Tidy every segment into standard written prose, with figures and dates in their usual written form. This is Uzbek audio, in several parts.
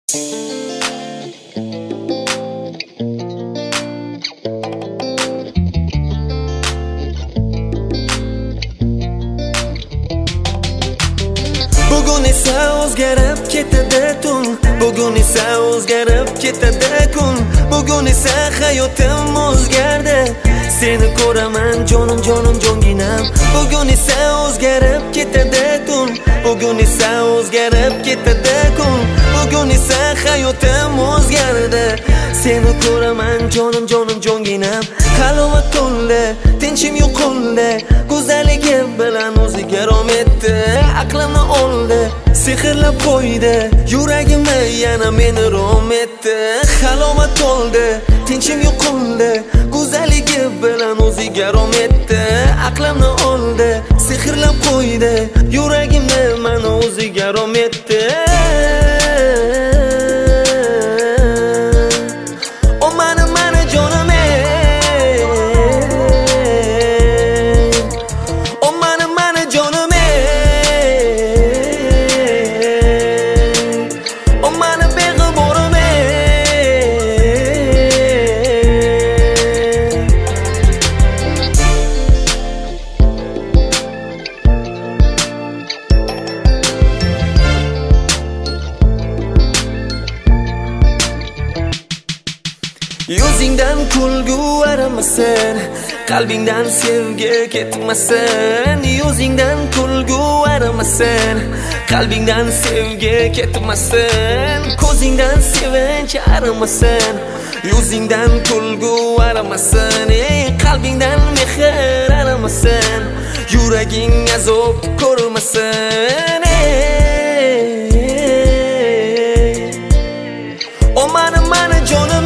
Bugun esa o'zgarib ketadi tun, bugun esa o'zgarib ketadi kun, bugun esa hayotim o'zgardi. Seni ko'raman jonim jonim jonginam. Bugun esa o'zgarib ketadi tun, bugun esa o'zgarib ketadi kun, bugun esa hayotim o'zgardi. Seni ko'raman jonim jonim jonginam. Halovat to'ldi, tinchim yo'qoldi, go'zalligi bilan o'ziga rom etdi. Aqlimni oldi, sehrlab qo'ydi, yuragimni yana meni rom etdi. Halovat to'ldi, tinchim yo'qoldi, go'zalligi bilan o'ziga rom etdi. Aqlimni oldi, sehrlab qo'ydi, yuragimni mana o'ziga rom etdi. Yuzingdan kulgu aramasin, qalbingdan sevgi ketmasin. Yuzingdan kulgu aramasin, qalbingdan sevgi ketmasin. Ko'zingdan sevinch aramasin, yuzingdan kulgu aramasin. Qalbingdan mehr aramasin, yuraging azob ko'rmasin. O mana jonim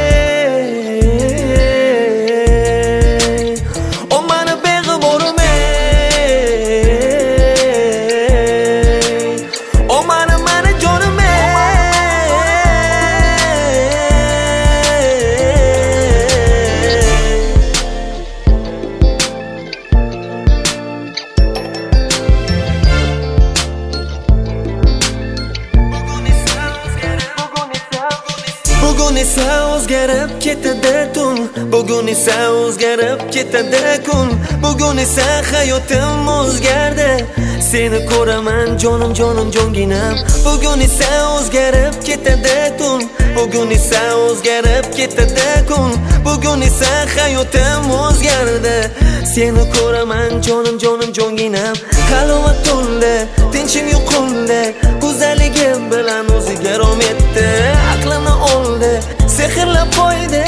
Bugun esa o'zgarib ketadi tun, bugun esa o'zgarib ketadi kun, bugun esa hayotim o'zgardi. Seni ko'raman jonim jonim jonginam. Bugun esa o'zgarib ketadi tun, bugun esa o'zgarib ketadi kun, bugun esa hayotim o'zgardi. Seni ko'raman jonim jonim jonginam. Halovat to'ldi, tinchim yo'qoldi, go'zalligi bilan o'ziga rom etdi. Aqlimni oldi, sehrlab qo'ydi.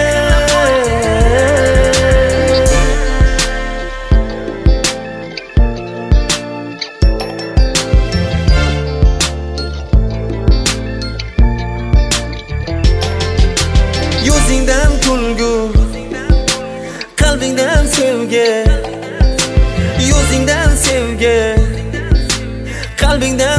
Yuzingdan kulgu, qalbingdan sevgi, yuzingdan sevgi, qalbingdan